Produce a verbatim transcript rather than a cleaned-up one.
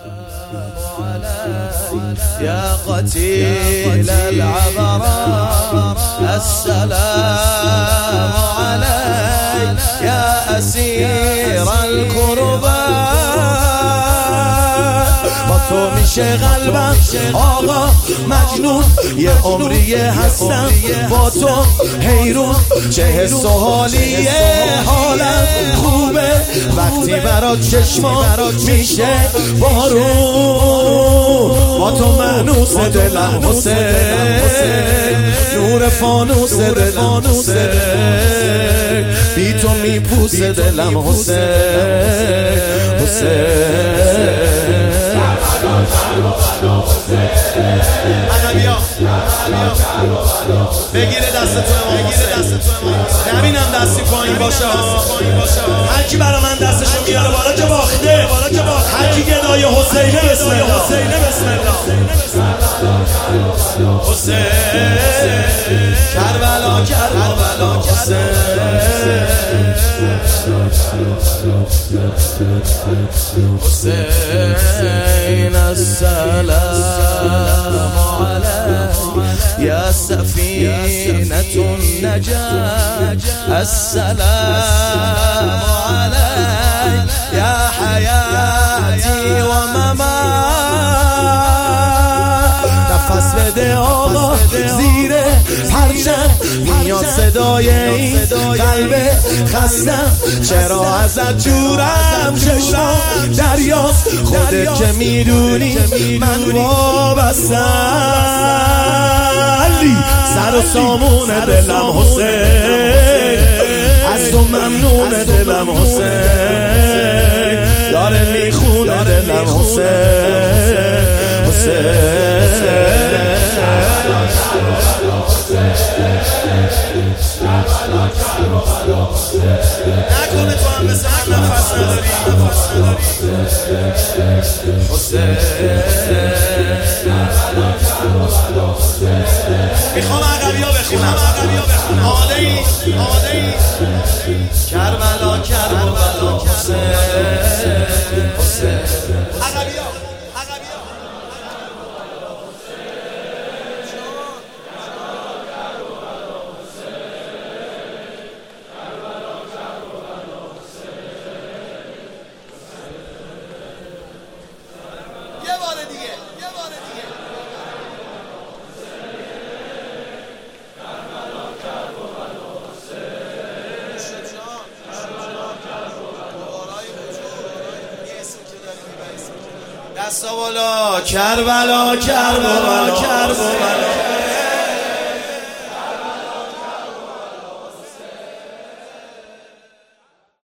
يا قتيل العبرات السلام عليك يا أسير الكربات با تو میشه قلبم آقا مجنون یه عمریه هستم با تو حیرون چه حس و حالیه حالم خوبه وقتی برات چشمات میشه بارون با تو مانوس دلم حسین نور فانوس دلم حسین بی تو میپوسه دلم حسین حسین عربیا بگیره دست تو بگیره دست تو نبینم دستی پایین باشه هر کی برا من دستشو میاره بالا که باخته هر کی گدای حسینه بسم الله حسین کربلا کربلا حسین حسین السلام عليك يا سفينة النجاة السلام عليك يا حياتي وممات نفس بده آقا زیر پرچم میاد صدای این قلب خستم چرا ازت جورم چشمام دریاست خودت که میدونی من وابستم سر و سامون دلم حسین از تو ممنون دلم حسین داره میخونه دلم حسین حسین نکنه تو هم مثل من نفس نداری حسین میخوام عقبی ها بخونم آماده ای آماده ای کربلا کربلا حسین حسین عقبی ها دستا بالا کربلا کربلا کربلا